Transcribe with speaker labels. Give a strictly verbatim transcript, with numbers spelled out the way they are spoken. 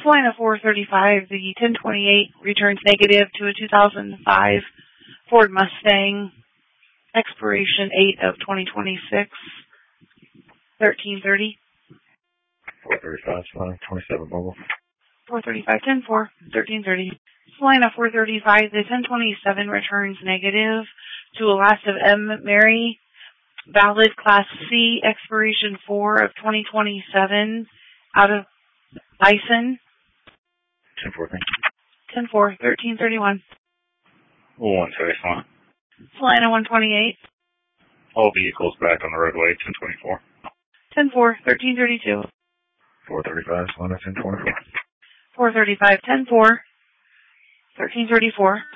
Speaker 1: Salina four thirty-five, the ten twenty-eight returns negative to a two thousand five Ford Mustang, expiration eight of twenty twenty-six, thirteen thirty.
Speaker 2: four thirty-five, Salina twenty-seven mobile.
Speaker 1: four thirty-five, ten four, thirteen thirty. Salina four thirty-five, the ten twenty-seven returns negative to a last of M. Mary, valid Class C, expiration four of twenty twenty-seven, out of Bison.
Speaker 2: ten four, thank you.
Speaker 1: ten four, thirteen thirty-one.
Speaker 2: one sorry, Salina.
Speaker 1: Salina one twenty-eight.
Speaker 2: All vehicles back on the roadway, ten twenty-four.
Speaker 1: ten four, thirteen thirty-two.
Speaker 2: four thirty-five, Salina ten twenty-four.
Speaker 1: four thirty-five, ten four, thirteen thirty-four.